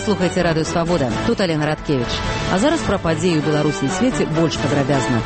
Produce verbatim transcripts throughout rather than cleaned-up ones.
слухаеце радыё Свабода. Тут Алена Радкевіч. А зараз пра падзеі ў Беларусі і свеце больш падрабязна.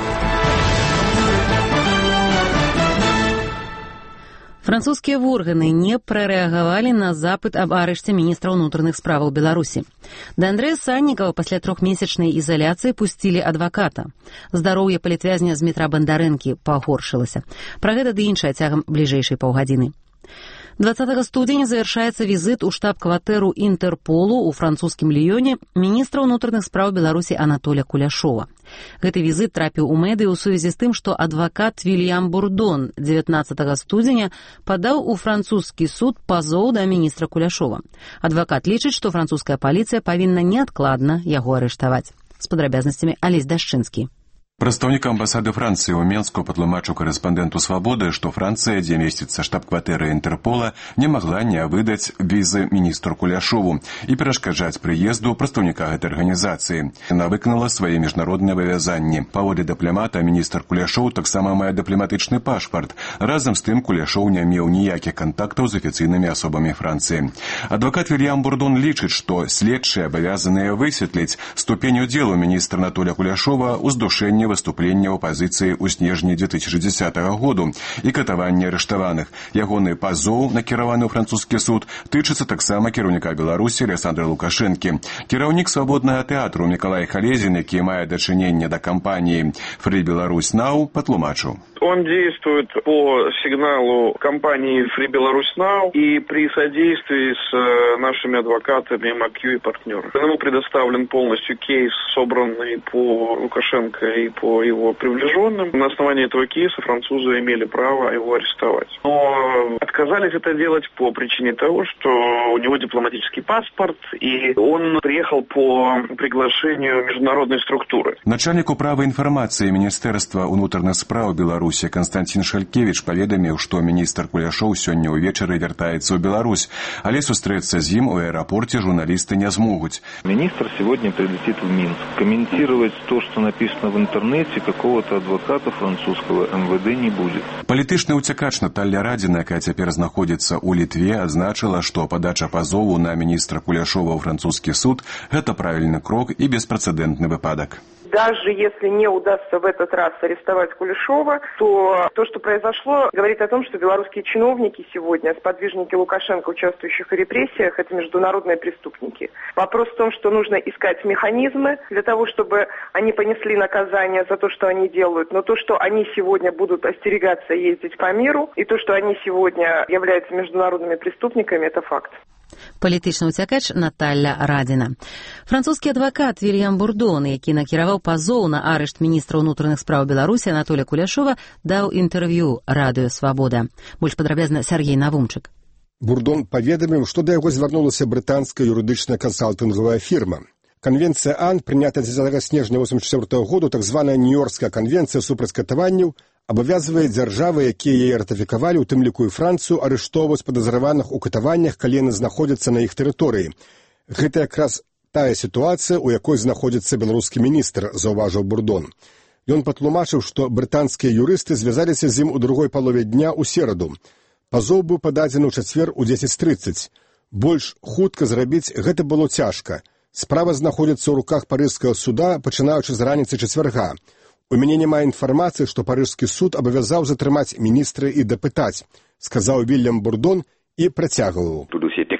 Французскія органы не прарэагавалі на запыт аб арышце міністра ўнутраных справаў Беларусі. Да Андрэя Саннікава пасля трохмесячнай изоляцыі пусцілі адваката. Здароўе палітвязня з метра Бандарэнкі пагоршылася. Пра гэта ды іншае цягам бліжэйшай паўгадзіны. двадцатага студзеня завяршаецца візіт у штаб-кватэру Інтэрполу ў французскім Ліёне міністра ўнутраных спраў Беларусі Анатоля Куляшова. Гэты візіт трапіў у медыі ў сувязі з тым, што адвакат Вільям Бурдон дзевятнаццатага студзеня падаў у французскі суд пазоў да міністра Куляшова. Адвакат лічыць, што французская паліцыя павінна неадкладна яго арыштаваць. З падрабязнасцямі Алесь Дашчынскі. Прадстаўнік амбасады Францыі ў Менску патлумачыў карэспандэнту «Свабоды», што Францыя, дзе месціцца штаб-кватэра Інтэрпола, не магла не выдаць візы міністру Куляшову і перашкаджаць прыезду прадстаўніка гэтай арганізацыі. Яна выканала свае міжнародныя абавязанні. Паводле дыпламата, міністр Куляшоў таксама мае дыпламатычны пашпарт. Разам з тым Куляшоў не меў ніякіх кантактаў з афіцыйнымі асобамі Францыі. Адвакат Вільям Бурдон лічыць, што следчыя абавязаныя высветліць ступень удзелу міністра Анатоля Куляшова ў здушэнні выступлення оппозиции ў снежні две тысячи десятого году і катавання арыштаваных. Ягоны пазоў, накіраваны ў французскі суд, тычыцца таксама кіраўніка Беларусі Александра Лукашэнкі. Кіраўнік свабоднага тэатру Мікалай Халезін, які мае дачыненне да кампаніі Free Belarus Now, патлумачыў. Он действует по сигналу компании Free Belarus Now и при содействии с нашими адвокатами МакЮ и партнеры. Ему предоставлен полностью кейс, собранный по Лукашенко и по его приближенным. На основании этого кейса французы имели право его арестовать. Но отказались это делать по причине того, что у него дипломатический паспорт, и он приехал по приглашению международной структуры. Начальник управы информации Министерства внутренних справ Беларуси Константин Шалькевич паведаміў, што міністр Куляшоў сёння ўвечары вяртаецца ў Беларусь, але сустрэцца з ім у аэропорте журналисты не змогуць. Министр сегодня прилетит в Минск. Комментировать то, что написано в интернете, какого-то адвоката французского эм вэ дэ не будет. Палітычны ўцякач Наталья Радзіна, якая цяпер знаходзіцца ў Літве, адзначыла, што падача пазову на міністра Куляшова ў французскі суд – гэта правільны крок і беспрэцэдэнтны выпадак. Даже если не удастся в этот раз арестовать Куляшова, то то, что произошло, говорит о том, что белорусские чиновники сегодня, сподвижники Лукашенко, участвующих в репрессиях, это международные преступники. Вопрос в том, что нужно искать механизмы для того, чтобы они понесли наказание за то, что они делают. Но то, что они сегодня будут остерегаться ездить по миру, и то, что они сегодня являются международными преступниками, это факт. Палітычны ўцякач Наталья Радзіна. Французскі адвакат Вільям Бурдон, які накіраваў пазоў на арышт міністра ўнутраных спраў Беларусі Анатоля Куляшова, даў інтэрв'ю радыё Свабода. Больш падрабязна Сергей Навумчык. Бурдон паведаміў, што да яго звярнулася брытанская юрыдычная кансалтынгавая фірма. Конвенция АН, прынятая дзесятага снежня восемьдесят четвёртого году, так званая Нью-Йоркская конвенция супраць катаванняў, абавязвае дзяржавы, якія яе ратыфікавалі, у тым ліку і Францыю, арыштоўваць падазраваных у катаваннях, калі яны знаходзяцца на іх тэрыторыі. Гэта якраз тая сітуацыя, у якой знаходзіцца беларускі міністр, заўважыў Бурдон. Ён патлумачыў, што брытанскія юрысты звязаліся з ім у другой палове дня ў сераду. Пазоў быў пададзены ў чацвер у дзесяць трыццаць. Больш хутка зрабіць гэта было цяжка. Справа знаходзіцца ў руках парыжскага суда, пачынаючы з раніцы чацвярга. У мяне няма інфармацыі, што парыжскі суд абавязаў затрымаць міністра і дапытаць, сказаў Вільям Бурдон і працягваў.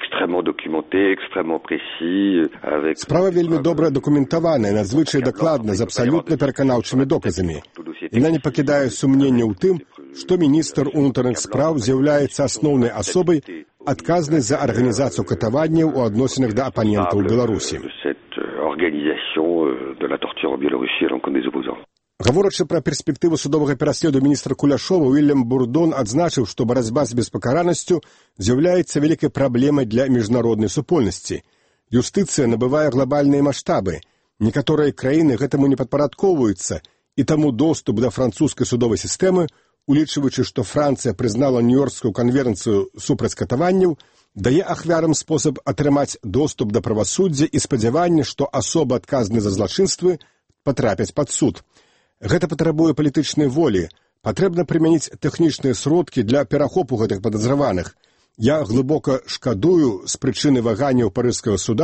Справа вельмі добра дакументаваная, надзвычай дакладна, з абсалютна пераканаўчымі доказамі. Яна не пакідае сумнення ў тым, што міністр унутраных спраў з'яўляецца асноўнай асобай, адказнай за арганізацыю катаванняў у адносінах да апанентаў Беларусі. Гаворачы пра перспектыву судовага пераследу міністра Куляшова, Вільям Бурдон адзначыў, што барацьба з беспакаранасцю з'яўляецца вялікай праблемай для міжнароднай супольнасці. Юстыцыя набывае глобальныя маштабы. Некаторыя краіны гэтаму не падпарадкоўваюцца, і таму доступ да французскай судовай сістэмы, улічваючы, што Францыя прызнала Нью-Йоркскую канвенцыю супраць катаванняў, дае ахвярам спосаб атрымаць доступ да правасуддзя і спадзяванне, што асобы, адказныя за злачынствы, патрапяць пад суд. Гэта патрабуе палітычнай волі. Патрэбна прымяніць тэхнічныя сродкі для перахопу гэтых падазраваных. Я глыбока шкадую з прычыны ваганняў парыжскага суда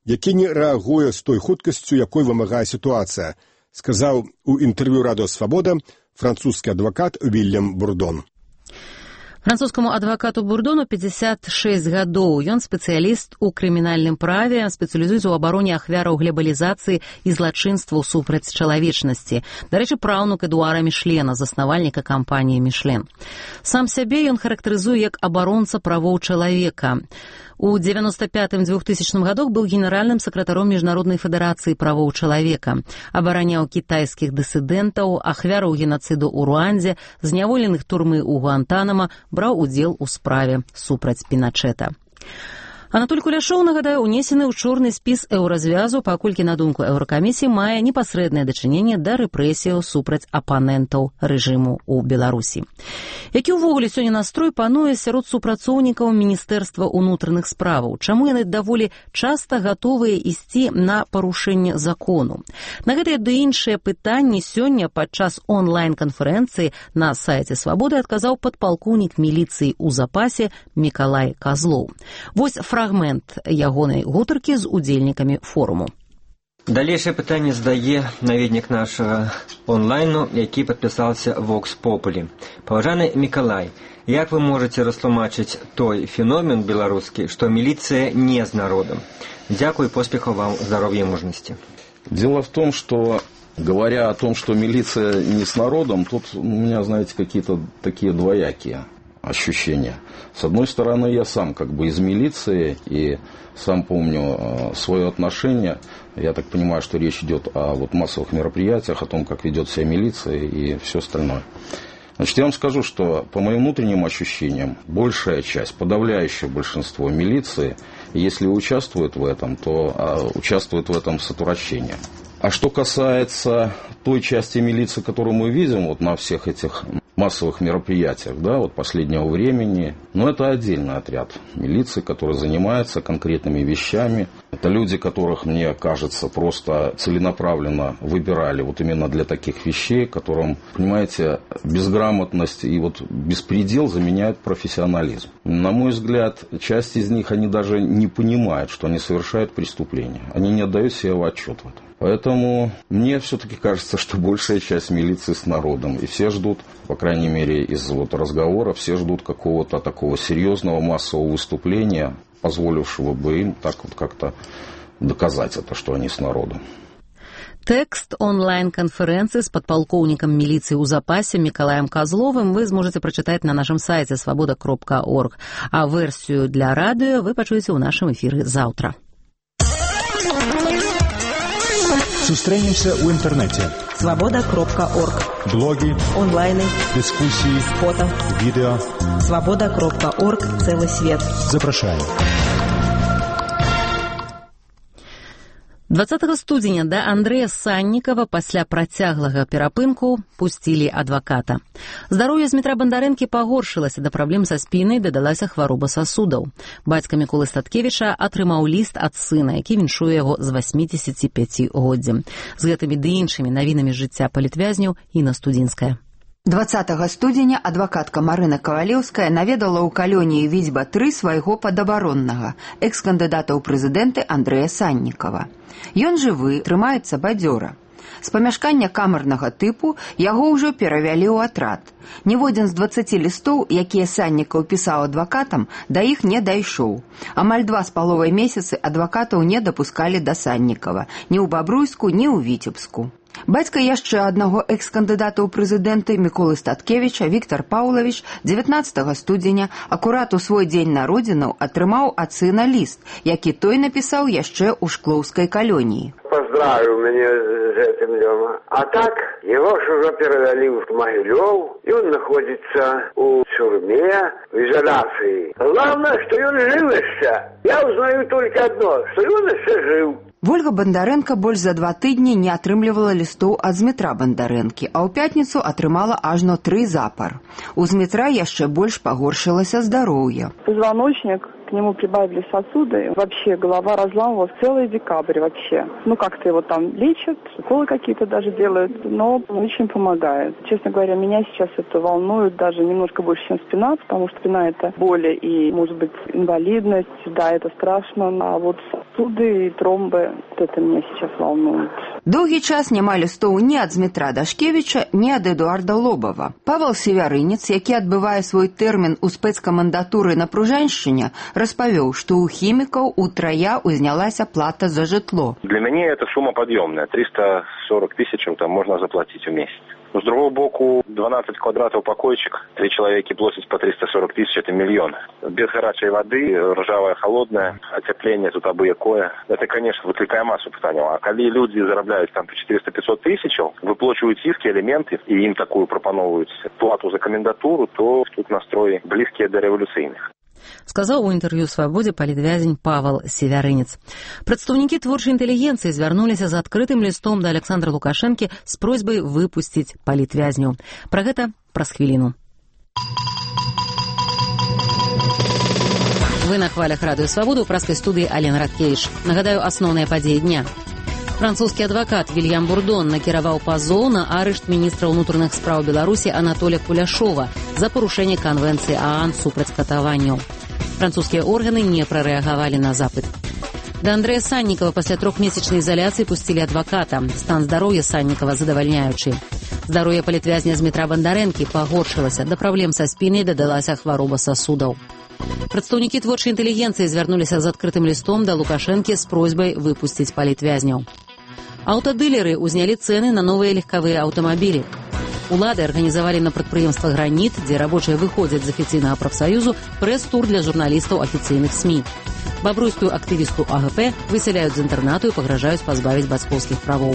які не рэагуе з той хуткасцю, якой вымагае сітуацыя, сказаў у інтэрв'ю Радыё Свабода французскі адвакат Вільям Бурдон. Французскому адвакату Бурдону пятьдесят шесть гадоў. Ён спецыяліст у крымінальным праве, спецыялізуецца ў абароне ахвяраў глебалізацыі і злачынстваў супраць чалавечнасці. Дарэчы, праўнук Эдуара Мішлена, заснавальніка кампаніі Мішлен. Сам сябе ён характарызуе як абаронца правоў чалавека. У девяносто пятым — двухтысячным годах был генеральным сакратаром Международной федерации правоў чалавека, абараняў кітайскіх дысідэнтаў, ахвяраў генацыду ў Руандзе, зняволеных турмы ў Гуантанамо, браў удзел у справе супраць Піначэта. Анатоль Куляшоў, нагадаю, унесены ў чорны спіс еўразвязу, паколькі, на думку Еўракамісіі, мае непасрэднае дачыненне да рэпрэсіяў супраць апанентаў рэжыму ў Беларусі. Які ўвогуле сёння настрой пануе сярод супрацоўнікаў Міністэрства ўнутраных справаў? Чаму яны даволі часта гатовыя ісці на парушэнне закону? На гэтыя ды іншыя пытанні сёння падчас онлайн-канферэнцыі на сайце Свабоды адказаў падпалкоўнік міліцыі ў запасе Мікалай Казлоў. Вось фрагмент ягонай гутаркі з удзельнікамі форуму. Далейшае пытанне задае наведнік нашага онлайну, які падпісаўся Vox Populi. Паважаны Мікалай, як вы можаце растлумачыць той феномен беларускі, што міліцыя не з народом? Дякую, поспехов вам, здоровья и мужности. Дело в том, что, говоря о том, что милиция не с народом, тут у меня, знаете, какие-то такие двоякие ощущения. С одной стороны, я сам как бы из милиции и сам помню свое отношение. Я так понимаю, что речь идет о вот массовых мероприятиях, о том, как ведет себя милиция и все остальное. Значит, я вам скажу, что по моим внутренним ощущениям, большая часть, подавляющее большинство милиции, если участвует в этом, то а, участвует в этом с отвращением. А что касается той части милиции, которую мы видим вот на всех этих массовых мероприятиях, да, вот последнего времени, ну, это отдельный отряд милиции, который занимается конкретными вещами. Это люди, которых, мне кажется, просто целенаправленно выбирали вот именно для таких вещей, которым, понимаете, безграмотность и вот беспредел заменяют профессионализм. На мой взгляд, часть из них, они даже не понимают, что они совершают преступление. Они не отдают себе отчет в этом. Поэтому мне все-таки кажется, что большая часть милиции с народом. И все ждут, по крайней мере, из вот разговора, все ждут какого-то такого серьезного массового выступления, позволившего бы им так вот как-то доказать это, что они с народом. Тэкст онлайн-канферэнцыі з падпалкоўнікам міліцыі ў запасе Мікалаем Казловым вы зможаце прачытаць на нашым сайце свабода кропка орг, а версію для радыё вы пачуеце ў нашым эфіры заўтра. Сустрэнемся ў інтэрнэце. свабода кропка орг. Блогі, онлайны, дыскусіі, фото, відэо. свабода кропка орг. Цэлы свет. Запрашаем. дваццатага студзеня да Андрэя Саннікава пасля працяглага перапынку пусцілі адваката. Здароўе Змітра Бандарэнкі пагоршылася, да праблем са спінай дадалася хвароба сасудаў. Бацька Міколы Статкевіча атрымаў ліст ад сына, які віншуе яго з васьмідзесяціпяцігоддзем. З гэтымі ды іншымі навінамі з жыцця палітвязняў Інна Студзінская. дваццатага студзеня адвакатка Марына Кавалеўская наведала ў калоніі Віцьба тры свайго падабароннага, экс-кандыдата ў прэзідэнты Андрэя Саннікава. Ён жывы, трымаецца бадзёра. З памяшкання камернага тыпу яго ўжо перавялі ў атрад. Ніводзін з дваццаці лістоў, якія Саннікаў пісаў адвакатам, да іх не дайшоў. Амаль два з паловай месяцы адвакатаў не дапускалі да Саннікава, ні ў Бабруйску, ні ў Віцебску. Бацька яшчэ аднаго экс-кандыдата ў прэзідэнты Міколы Статкевіча, Віктар Паўлавіч, дзевятнаццатага студзеня, акурат у свой дзень народзінаў, атрымаў ад сына ліст, які той напісаў яшчэ ў шклоўскай калоніі. Поздравил меня с этим дома. А так, его же уже перевели в Могилев, и он находится у тюрьме, в изоляции. Главное, что он жив еще. Я узнаю только одно, что он еще жив. Вольга Бандарэнка больш за два тыдні не атрымлівала лістоў ад Змітра Бандарэнкі, а ў пятніцу атрымала ажно тры запар. У Змітра яшчэ больш пагоршылася здароўе. Позвоночник к нему прибавили сосуды. Вообще голова разламывалась целый декабрь вообще. Ну, как-то его там лечат, уколы какие-то даже делают, но очень помогает. Честно говоря, меня сейчас это волнует даже немножко больше, чем спина, потому что спина — это боли и, может быть, инвалидность. Да, это страшно. А вот сосуды и тромбы, это меня сейчас волнует. Доўгі час не малі стоў ні ад Дмітра Дашкевіча, ні ад Эдуарда Лобава. Павел Севярынец, які адбывае свой тэрмін у спецкамендатуры на Пружаншчыне, распавёў, што ў хімікаў утрая узнялася плата за жытло. Для мяне это сума пад'ёмная. триста сорок тысяч там можно заплатить в месяц. Но с другого боку, двенадцать квадратов покойчик, три человека платят по триста сорок тысяч, это миллион. Без горячей воды, ржавая, холодная, отопление тут абы-якое. Это, конечно, выкликае массу пытаний. А когда люди зарабатывают там по четыреста-пятьсот тысяч, выплачивают иски, элементы, и им такую пропановывают плату за комендатуру, то тут настрои близкие до революционных. Сказаў у інтэрв'ю «Свабодзе» палітвязень Павел Севярынец. Прадстаўнікі творчай інтэлігенцыі звярнуліся з адкрытым лістом да Александра Лукашэнкі з просьбай выпусціць палітвязняў. Пра гэта праз хвіліну. Вы на хвалях радыё «Свабода» ў праскай студыі Алена Радкевіч. Нагадаю, асноўныя падзеі дня. Французскі адвакат Вільям Бурдон накіраваў пазоў на арышт міністра ўнутраных спраў Беларусі Анатолія Куляшова за парушэнне канвенцыі ААН супраць катаванняў. Французскія органы не прарэагавалі на запыт. Да Андрэя Саннікава пасля трохмесячнай изоляцыі пусцілі адваката. Стан здароўя Саннікава задавальняючы. Здароўе палітвязня Дмітра Бандарэнкі пагоршылася. Да праблем са спінай дадалася хвароба сасудаў. Прадстаўнікі творчай інтэлігенцыі звярнуліся з адкрытым лістом да Лукашэнкі з просьбай выпусціць палітвязняў. Аўтадылеры ўзнялі цэны на новыя легкавыя аўтамабілі. Улады арганізавалі на прадпрыемствах «Граніт», дзе рабочыя выходзяць з афіцыйнага прафсаюзу, прэс-тур для журналістаў афіцыйных СМІ. Бабруйскую актывістку АГП высяляюць з інтэрнату і пагражаюць пазбавіць бацькоўскіх правоў.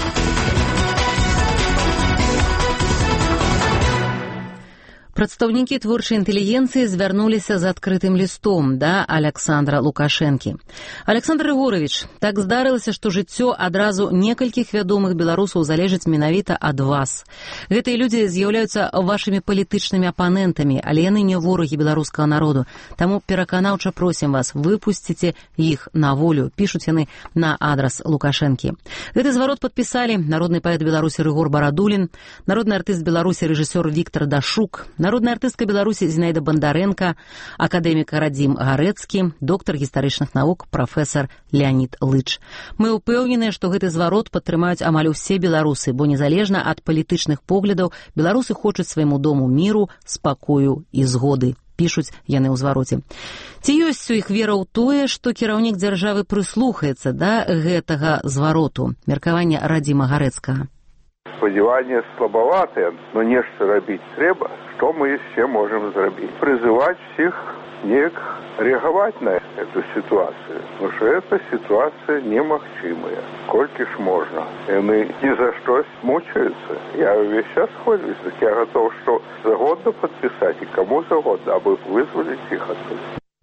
Прадстаўнікі творчай інтэлігенцыі звярнуліся з адкрытым лістом да Александра Лукашэнкі. Александр Рыгорович, так здарылася, што жыццё адразу некалькіх вядомых беларусаў залежыць менавіта ад вас. Гэтыя людзі з'яўляюцца вашымі палітычнымі апанентамі, але яны не ворагі беларускага народу. Таму пераканаўча просім вас, выпусціце іх на волю, пішуць яны на адрас Лукашэнкі. Гэты зварот падпісалі народны паэт Беларусі Рыгор Барадулін, народны артыст Беларусі рэжысёр Віктор Дашук, народная артыстка Беларусі Зінаіда Бандарэнка, акадэмік Радзім Гарэцкі, доктар гістарычных навук прафесар Леанід Лыч. Мы ўпэўненыя, што гэты зварот падтрымаюць амаль усе беларусы, бо незалежна ад палітычных поглядаў беларусы хочуць свайму дому міру, спакою і згоды, пішуць яны ў звароце. Ці ёсць у іх вера ў тое, што кіраўнік дзяржавы прыслухаецца да гэтага звароту? Меркаванне Радзіма Гарэцкага. Спадзяванне слабаватае, но нешта рабіць трэба. Што мы все можем зрабіць? Призывать всех неяк реагировать на эту ситуацию. Потому что эта ситуация немагчимая. Сколько ж можно? И они ни за что мучаются. Я весь сейчас хвалюсь. Я готов, что загодно подписать и кому загодно, абы вызволить их оттуда.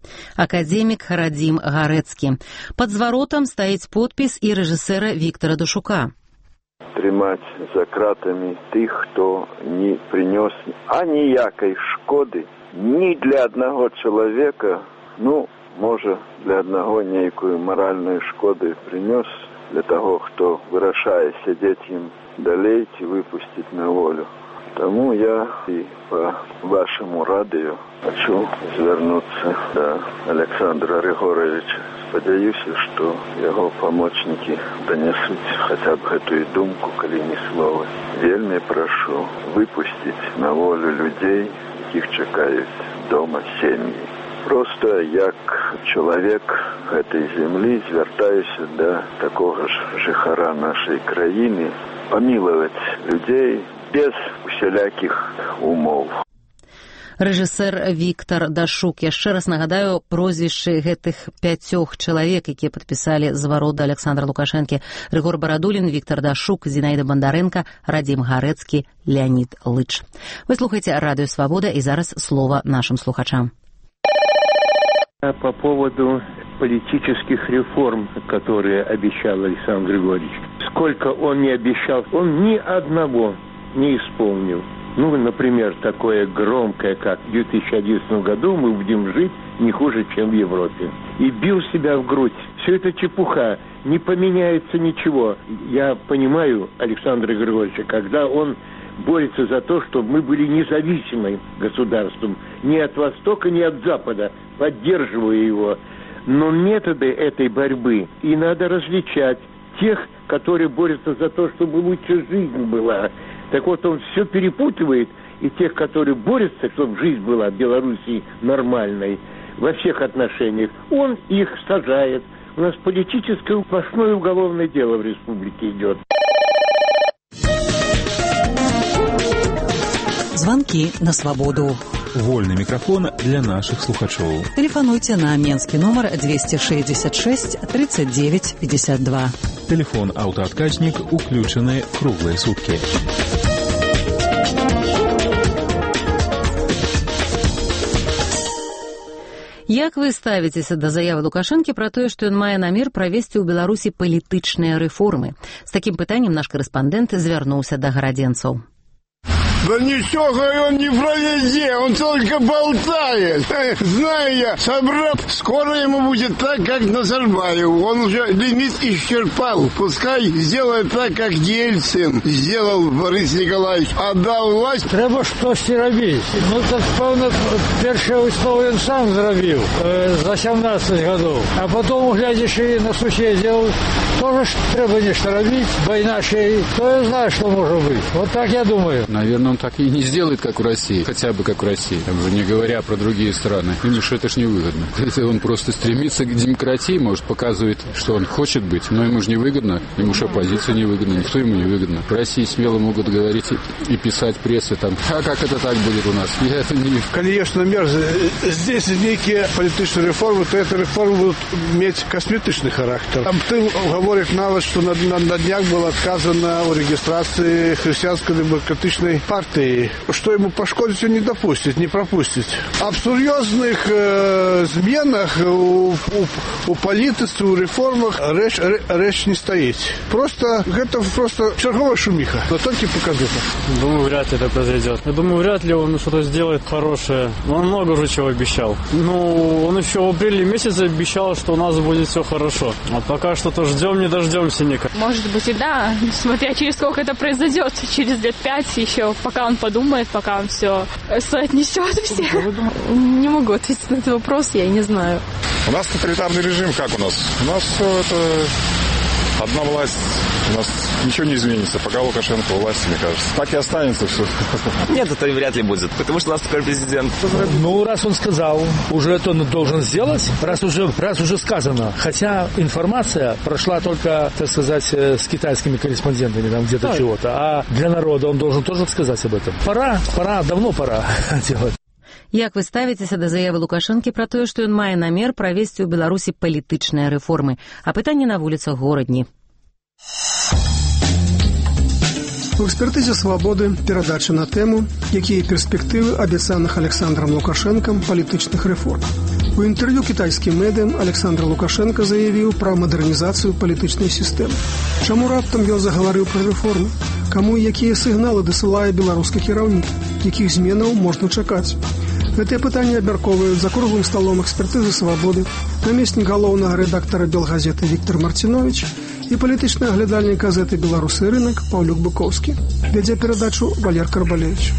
Академік Радзім Гарэцкі. Пад зваротам стаіць подпіс і рэжысэра Віктора Дашука. Трымаць за кратамі тых, хто не прынёс аніякай шкоды ні для аднаго чалавека, ну, можа, для аднаго нейкую маральную шкоду прынёс, для таго, хто вырашае сядзець ім далей ці выпусціць на волю. Таму я і па вашаму радыё хочу звярнуцца да Александра Рыгоровича. Спадзяюся, што яго памочнікі данясуць хаця б гэтую думку, калі не словы. Вельмі прашу выпусціць на волю людзей, якіх чакаюць дома сем'і. Просто як чалавек гэтай зямлі звяртаюся да такога ж жыхара нашай краіны памілаваць людзей без усялякіх умоў. Рэжысэр Віктор Дашук. Яшчэ раз нагадаю прозвішчы гэтых пяцёх чалавек, якія падпісалі зварот да Александра Лукашэнкі. Рыгор Барадулін, Віктор Дашук, Зінаіда Бандарэнка, Радзім Гарэцкі, Леанід Лыч. Вы слухаеце радыё «Свабода», и зараз слова нашим слухачам. По поводу политических реформ, которые обещал Александр Григорьевич. Сколько он не обещал, он ни одного не исполнил. Ну, например, такое громкое, как в две тысячи одиннадцатом году мы будем жить не хуже, чем в Европе. И бил себя в грудь. Все это чепуха. Не поменяется ничего. Я понимаю Александра Григорьевича, когда он борется за то, чтобы мы были независимым государством. Ни от Востока, ни от Запада. Поддерживаю его. Но методы этой борьбы и надо различать. Тех, которые борются за то, чтобы лучше жизнь была. Так вот, он все перепутывает. И тех, которые борются, чтобы жизнь была в Белоруссии нормальной во всех отношениях, он их сажает. У нас политическое сплошное уголовное дело в республике идет. Звонки на свободу. Вольный микрофон для наших слухачоў. Телефонуйте на менскі номер двести шестьдесят шесть тридцать девять пятьдесят два. Телефон аўтаадказнік уключаны круглыя суткі. Як вы ставіцеся да заявы Лукашэнкі пра тое, што ён мае намер правесці ў Беларусі палітычныя рэформы? З такім пытаннем наш карэспандэнт звярнуўся да гарадзенцаў. Да ничего он не проведет, он только болтает. Знаю я, Собрат, скоро ему будет так, как Назарбаеву. Он уже лимит исчерпал. Пускай сделает так, как Ельцин сделал Борис Николаевич. Отдал власть. Треба щось робити. Ну, так, певно, перше військовий він сам зробив за сімнадцять років. А потім, глядячи на сусідів, теж треба нечто робити, бо іначе, хто я знає, що може бути. Вот так я думаю. Наверное, он так и не сделает, как в России, хотя бы как в России, не говоря про другие страны. Ему же это ж невыгодно. Это он просто стремится к демократии, может, показывает, что он хочет быть, но ему же невыгодно, ему же оппозиция невыгодна, никто ему не выгодно. В России смело могут говорить и писать прессы там, а как это так будет у нас? Я это не... Конечно, мерзко. Здесь некие политические реформы, то эти реформы будут иметь косметичный характер. Там ты говорит навык, что на, на, на днях было отказано о регистрации христианско-демократичной партии. Что ему пошкодить, он не допустит, не пропустит. А в серьезных э, зменах у, у, у политицы, у реформах речь, речь не стоит. Просто это просто черговая шумиха, но только показуха. Думаю, вряд ли это произойдет. Я думаю, вряд ли он что-то сделает хорошее. Он много уже чего обещал. Ну, он еще в апреле месяце обещал, что у нас будет все хорошо. А пока что-то ждем, не дождемся никак. Может быть и да, смотря через сколько это произойдет. Через лет пять еще, пока он подумает, пока он все соотнесет все. Не могу ответить на этот вопрос, я не знаю. У нас тоталитарный режим, как у нас? У нас все это одна власть. У нас ничего не изменится, пока Лукашенко у власти, мне кажется. Так и останется все. Нет, это вряд ли будет, потому что у нас такой президент. Ну, раз он сказал, уже это он должен сделать, раз уже, раз уже сказано. Хотя информация прошла только, так сказать, с китайскими корреспондентами, там где-то да. чего-то. А для народа он должен тоже сказать об этом. Пора, пора, давно пора делать. Як вы ставіцеся да заявы Лукашэнкі пра тое, што ён мае намер правесці ў Беларусі палітычныя рэформы? А пытанне на вуліцах горадні. У экспертызе «Свободы» перадача на тэму «Якія перспектывы абяцаных Александром Лукашенком палітычных рэформ». У інтэрв'ю кітайскім медыям Александр Лукашенко заявіў пра мадэрнізацыю палітычнай сістэмы. Чаму раптам ён загаварыў пра рэформы? Каму і якія сігналы дасылае беларускі кіраўнік? Якіх зменаў можна чакаць? Гэтыя пытанні абмяркоўваюць за круглым сталом экспертызы «Свободы» намеснік галоўнага рэдактара «Белгазеты» Віктор Марцінович і палітычны аглядальнік газеты «Беларусы рынок» Паўлюк Быковскі. Вядзе перадачу Валер Карбалевич.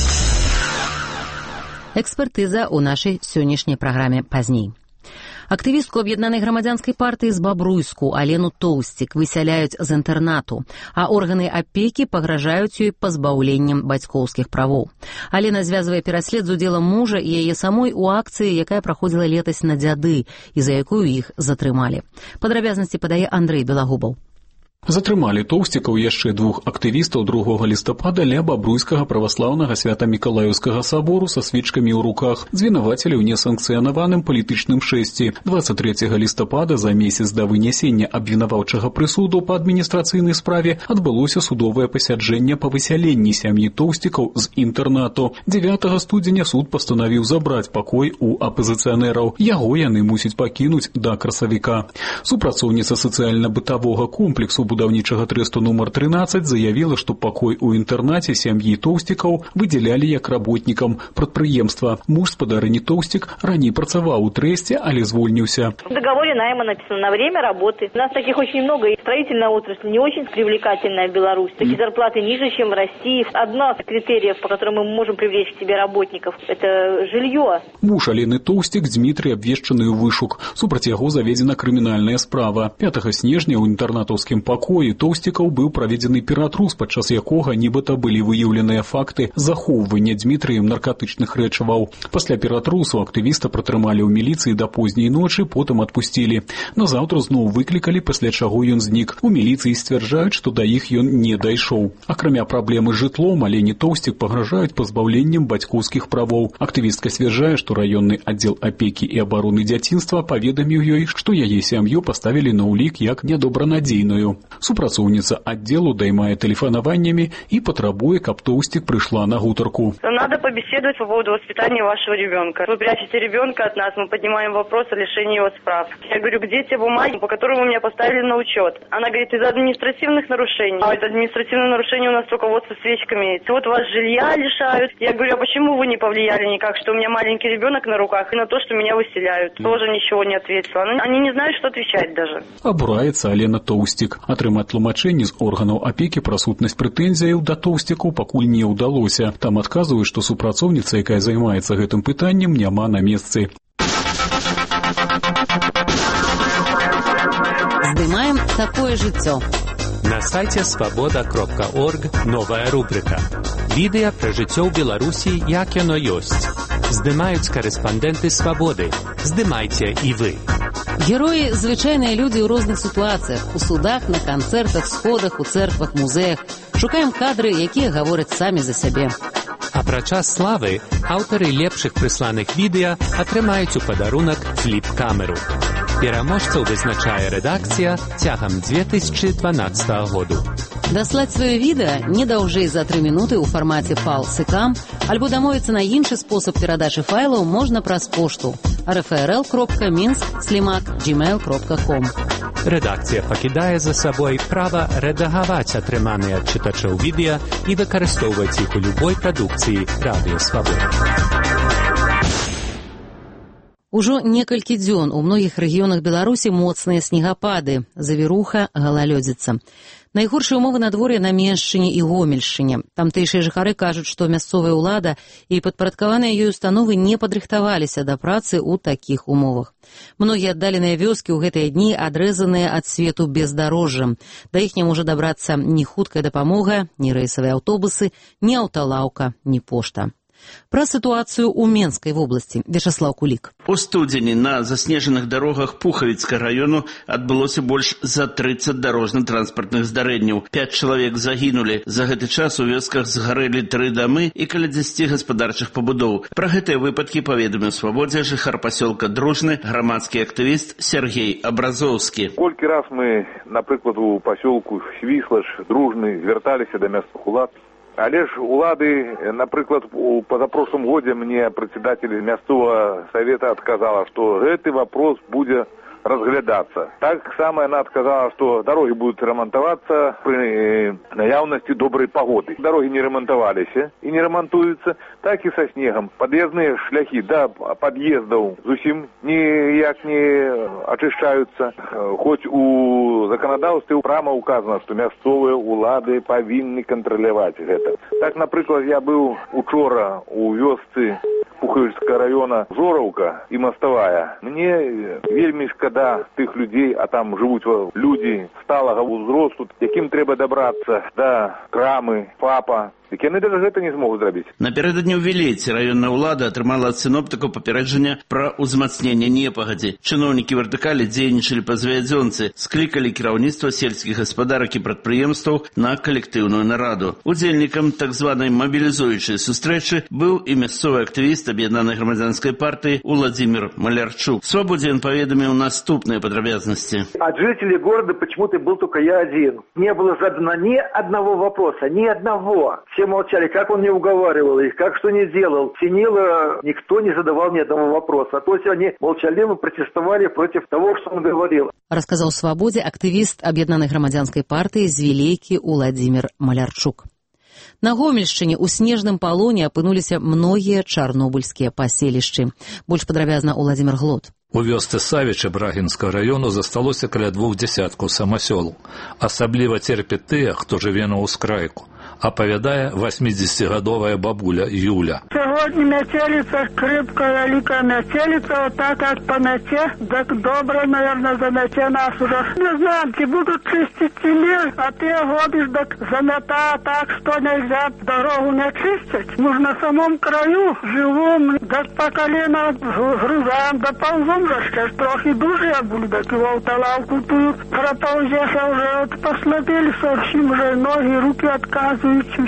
Экспертыза ў нашай сённяшняй праграме пазней. Актывістку аб'яднанай грамадзянскай партыі з Бабруйску Алену Тоўсцік высяляюць з інтэрнату, а органы апекі пагражаюць ёй пазбаўленнем бацькоўскіх правоў. Алена звязвае пераслед з удзелам мужа і яе самой у акцыі, якая праходзіла летась на дзяды, і за якую іх затрымалі. Падрабязнасці падае Андрэй Белагубаў. Затрымалі Тоўсцікаў яшчэ двух актывістаў другога лістапада ля Бабруйскага праваслаўнага свята-мікалаеўскага сабору са свечкамі ў руках. Звінавацілі ў несанкцыянаваным палітычным шэсці. дваццаць трэцяга лістапада, за месяц да вынясення абвінаваўчага прысуду па адміністрацыйнай справе, адбылося судовае пасяджэнне па высяленні сям'і Тоўсцікаў з інтэрнату. дзевятага студзеня суд пастанавіў забраць пакой у апазіцыянераў. Яго яны мусяць пакінуць да красавіка. Супрацоўніца сацыяльна-бытавога комплексу будаўнічага трэсту нумар трынаццаць заявіла, што пакой у інтэрнаце сям'і Тоўсцікаў выдзялялі як работнікам прадпрыемства. Муж спадарыні Тоўсцік раней працаваў у трэсце, але звольніўся. В договоре найма написано на время работы. У нас таких очень много. И строительная отрасль не очень привлекательная в Беларуси. Такие зарплаты ниже, чем в России. Одна из критериев, по которым мы можем привлечь к себе работников, это жилье. Муж Алены Тоўсцік Дмітрый абвешчаны ў вышук. Супраць яго заведзена крымінальная справа. пятага снежня ў інтэрнатаўскім пакоі Тоўсцікаў быў праведзены ператрус, падчас якога нібыта былі выяўленыя факты захоўвання Дмітрыем наркотычных рэчываў. Пасля ператрусу актывіста пратрымалі ў міліцыі да позняй ночы, потым адпусцілі. Назаўтра зноў выклікалі, пасля чаго ён знік. У міліцыі сцвярджаюць, што да іх ён не дайшоў. Акрамя праблемы з жытлом, Алене Тоўсцік пагражаюць пазбаўленнем бацькоўскіх правоў. Актывістка сцвярджае, што раённы аддзел апекі і абароны дзяцінства паведаміў ёй, што яе сям'ю паставілі на ўлік як нядобранадзейную. Супрацоўніца аддзелу даймае тэлефанаваннямі і патрабуе, каб Тоўсцік прыйшла на гутарку. Надо побеседовать по поводу воспитания вашего ребенка. Вы прячете ребенка от нас, мы поднимаем вопрос о лишении его прав. Я говорю, где те бумаги, по которым вы меня поставили на учет? Она говорит, из-за административных нарушений. А это административные нарушения у нас руководство свечками. Вот вас жилья лишают. Я говорю, а почему вы не повлияли никак, что у меня маленький ребенок на руках, и на то, что меня выселяют? Тоже ничего не ответила. Они не знают, что отвечать даже. Абураецца Алена Тоўсцік. Атрымаць тлумачэнні з органаў апекі пра сутнасць прэтэнзіяў да Тоўсцікаў пакуль не ўдалося. Там адказваюць, што супрацоўніца, якая займаецца гэтым пытаннем, няма на месцы. Здымаем такое жыццё. На сайте свобода кропка орг новая рубрика. Відэа пра жыццё ў Беларусі, як яно ёсць. Здымаюць карэспандэнты Свабоды. Здымайце і вы. Героі – звычайныя людзі ў розных сітуацыях. У судах, на канцэртах, сходах, у цэрквах, музеях. Шукаем кадры, якія гавораць самі за сябе. Апрача славы, аўтары лепшых прысланых відэа атрымаюць у падарунак фліп-камеру. Пераможцаў вызначае рэдакцыя цягам дзве тысячы дванаццатага году. Даслаць сваё відэа не даўжэй за тры минуты ў фармаце файл эс кам альбо дамовіцца на іншы спосаб перадачы файлаў можна праз пошту эр эф эр эл кропка мінск слімак джимейл кропка ком. Рэдакцыя пакідае за сабой права рэдагаваць атрыманыя ад чытачоў відэа і выкарыстоўваць іх у любой прадукцыі Радыё Свабода. Ужо некалькі дзён у многіх рэгіёнах Беларусі моцныя снегапады, завіруха, галалёдзіца. Найгоршыя ўмовы надвор'я на Меншчыне і Гомельшчыне. Тамтэйшыя жыхары кажуць, што мясцовая ўлада і падпарадкаваныя ёй установы не падрыхтаваліся да працы ў такіх умовах. Многія аддаленыя вёскі ў гэтыя дні адрэзаныя ад свету бездарожжам. Да іх не можа дабрацца ні хуткая дапамога, ні рэйсавыя аўтобусы, ні аўталаўка, ні пошта. Пра сітуацыю ў Менскай вобласці Вячаслаў Кулік. У студзені на заснежаных дарогах Пухавіцкага раёну адбылося больш за трыццаць дарожна-транспартных здарэнняў. Пяць чалавек загінулі. За гэты час у вёсках згарэлі тры дамы і каля дзесяці гаспадарчых пабудоў. Пра гэтыя выпадкі паведаміў Свабодзе жыхар пасёлка Дружны, грамадскі актывіст Сергей Абразоўскі. Колькі раз мы, напрыклад, у пасёлку Свіслаш, Дружны звярталіся да мясцовых улад. Але ж улады, напрыклад, у пазапрошлым годзе мне прадседатель мясцовага савета адказала, што гэты вопрос будзе разглядацца. Так само яна адказала, што дарогі будуць рамантавацца пры наяўнасці добрай пагоды. Дарогі не рамантаваліся і не рамантуюцца, так і са снегам. Пад'ездныя шляхі да пад'ездаў зусім ніяк не ачышчаюцца. Хоць у заканадаўстве прама указана, што мясцовыя улады павінны кантраляваць гэта. Так, напрыклад, я быў учора у вёсцы Пухавіцкага раёна Жораўка і Маставая. Мне вельмі шкада тых людзей, а там жывуць людзі сталага ўзросту, якім трэба дабрацца да крамы, фапа. Так яны даже гэта не змогуць зрабіць. Напярэдадні ў Вілейцы раённая ўлада атрымала ад сіноптыкаў папярэджанне пра ўзмацненне непагадзі. Чыноўнікі вертыкалі дзейнічалі па звязёнцы, склікалі кіраўніцтва сельскіх гаспадарак і прадпрыемстваў на калектыўную нараду. Удзельнікам так званай мабілізуючай сустрэчы быў і мясцовы актывіст Аб'яднанай грамадзянскай партыі Владимир Малярчук. Свободе он поведомил наступные подробности. От жителей города почему-то был только я один. Не было задано ни одного вопроса, ни одного. Все молчали, как он не уговаривал их, как что не делал. Ценило, никто не задавал ни одного вопроса. То есть они молчаливо протестовали против того, что он говорил. Расказаў «Свабодзе» актывіст Аб'яднанай грамадзянскай партыі з Вілейкі Уладзімір Малярчук. На Гомельшчыне ў снежным палоне апынуліся многія чарнобыльскія паселішчы. Больш падрабязна Уладзімір Глот. У вёсцы Савіча Брагінскага раёну засталося каля двух дзесяткаў самасёлаў. Асабліва церпяць тыя, хто жыве на ўскрайку. Апавядае васьмідзесяцігадовая бабуля Юля. Сьогодні метелица, крепкая великая метелица, вот так как по мете, так добре, наверное, замете нас уже. Не знаю, те будут чистить или, а ты ходишь, так замета так, что нельзя дорогу не чистить. Мы на самом краю живем, так по колено грузаем, да ползом же, сейчас трохи дужия были, так его в талавку тут проползеша уже, вот послабели совсем уже, ноги, руки отказывают.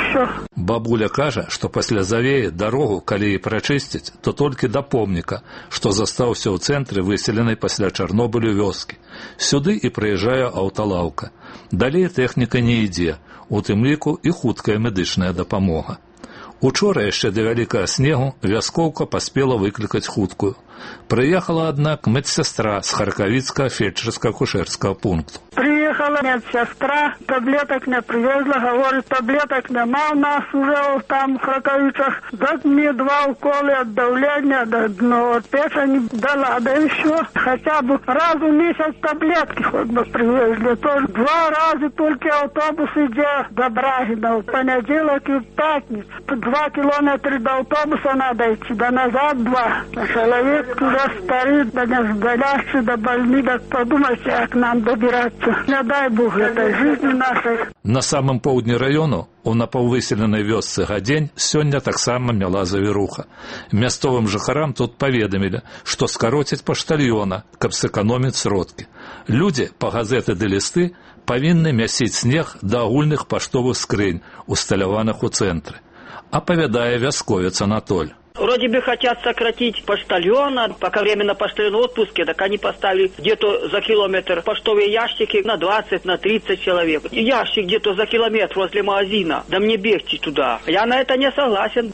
Бабуля кажа, што пасля завеі дарогу, калі і прачысціць, то толькі да помніка, што застаўся ў цэнтры выселенай пасля Чарнобылю вёскі. Сюды і прыязджае аўталаўка. Далей тэхніка не ідзе, у тым ліку і хуткая медычная дапамога. Учора яшчэ да вялікага снегу вяскоўка паспела выклікаць хуткую. Прыехала, аднак, медсястра з Харкавіцкага фельчарска-акушэрскага пункту. Приехала медсестра, таблеток не привезла, говорит, таблеток нема у нас уже там в Харковичах. Так мне два укола от давления, да, ну, от печени дала, да и все. Хотя бы раз в месяц таблетки хоть бы привезли. Тоже два раза только автобус идет до Брагина, в понедельник и в пятницу. Два километра до автобуса надо идти, да назад два. Человек уже старый, да не сдалящий, да больный, да подумайте, как нам добираться. Не дай Бог этой жизни нашей. На самым поўдні раёну, у напаўвыселенай вёсцы Гадзень, сёння таксама мяла завіруха. Мясцовым жыхарам тут паведамілі, што скароцяць паштальёна, каб сэканоміць сродкі. Людзі па газеты ды лісты павінны мясіць снег да агульных паштовых скрынь, усталяваных у цэнтры. Апавядае вясковец Анатоль. Вроде бы хотят сократить поштальона, пока временно поштальон в отпуске, так они поставили где-то за километр поштовые ящики на двадцать, на тридцать человек. И ящик где-то за километр возле магазина. Да мне бегти туда. Я на это не согласен.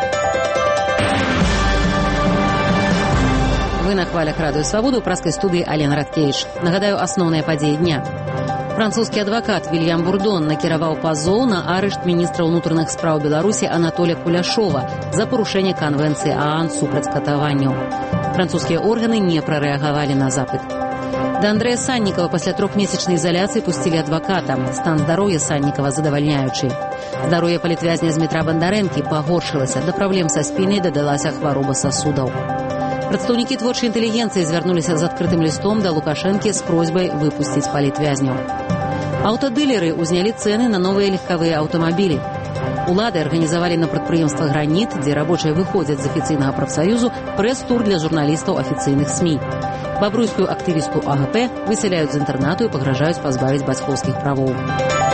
Вы на хвалях Радыё Свабода, у праскай студыі Алена Радкевіч. Нагадаю, асноўныя падзеі дня. Французскі адвакат Вільям Бурдон накіраваў пазоў на арышт міністра ўнутраных спраў Беларусі Анатоля Куляшова за парушэнне канвенцыі ААН супраць катаванняў. Французскія органы не прарэагавалі на запыт. Да Андрэя Саннікава пасля трохмесячнай изоляцыі пусцілі адваката. Стан здароўя Саннікава задавальняючы. Здароўе палітвязня Змітра Бандарэнкі пагоршылася, да праблем са спінай дадалася хвароба сасудаў. Прадстаўнікі творчай інтэлігенцыі звярнуліся з адкрытым лістом да Лукашэнкі з просьбай выпусціць палітвязняў. Аўтадылеры ўзнялі цэны на новыя легкавыя аўтамабілі. Улады арганізавалі на прадпрыемства «Граніт», дзе рабочыя выходзяць з афіцыйнага прафсаюзу, прэс-тур для журналістаў афіцыйных СМІ. Бабруйскую актывістку АГП высяляюць з інтэрнату і пагражаюць пазбавіць бацькоўскіх правоў.